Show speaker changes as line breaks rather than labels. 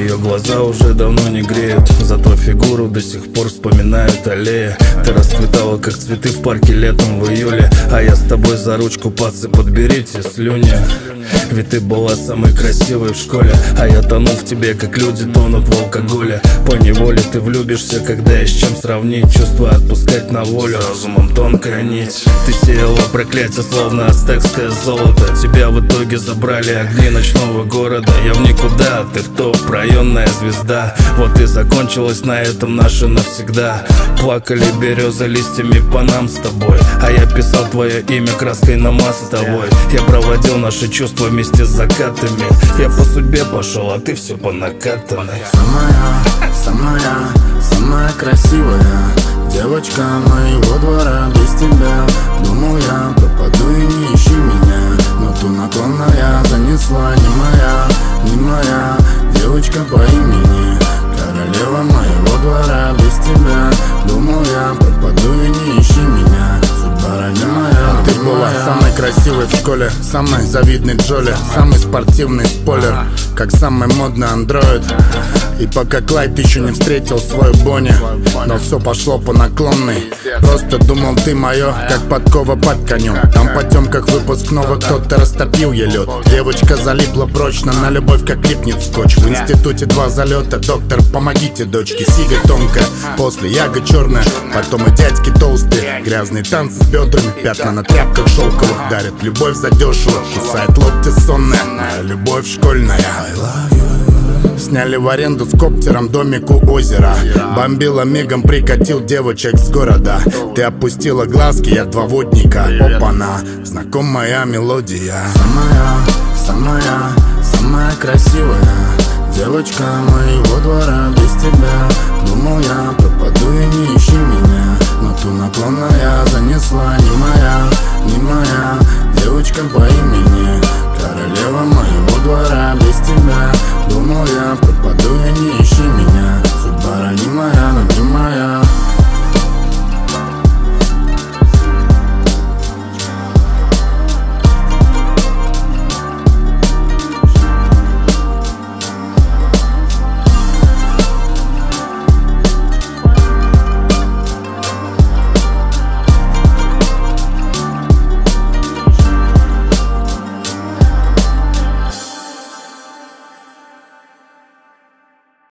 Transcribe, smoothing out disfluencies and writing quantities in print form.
Ее глаза уже давно не греют, зато фигуру до сих пор вспоминают аллеи. Ты расцветала, как цветы в парке летом в июле, а я с тобой за ручку, пацы, подберите слюни. Ведь ты была самой красивой в школе, а я тонул в тебе, как люди тонут в алкоголе. Поневоле ты влюбишься, когда есть с чем сравнить. Чувства отпускать на волю, разумом тонкая нить. Ты сеяла проклятие, словно ацтекское золото. Тебя в итоге забрали огни ночного города. Я в никуда, ты в топ, районная звезда. Вот и закончилось на этом наше навсегда. Плакали березы листьями по нам с тобой, а я писал твое имя краской на мостовой. Я проводил наши чувства вместе с закатами. Я по судьбе пошел, а ты все по накатанной.
Самая красивая девочка моего двора. Без тебя, думал я, пропаду и не ищи меня. Но ту наклонная занесла не моя девочка по имени. Королева моего двора. Без тебя, думал я, пропаду и не ищи меня. Судьба ради моя. Ты была самой красивой в школе, самой завидной Джоли, самый спортивный спойлер, как самый модный андроид. И пока Клайд еще не встретил свою Бонни, но все пошло по наклонной. Просто думал, ты мое, как подкова под конем. Там по темках выпускного кто-то растопил ей лед. Девочка залипла прочно на любовь, как липнет скотч. В институте 2 залета, доктор, помогите дочке. Сига тонкая, после яга черная, потом и дядьки толстые. Грязные танцы с бедрами, пятна на тряпках шелковых. Дарят любовь задешево, кусает локти сонная. Моя любовь школьная. I love you. Сняли в аренду с коптером домик у озера. Бомбила мигом, прикатил девочек с города. Ты опустила глазки, я 2 водника. Опа-на, знакомая мелодия. Самая красивая девочка моего двора.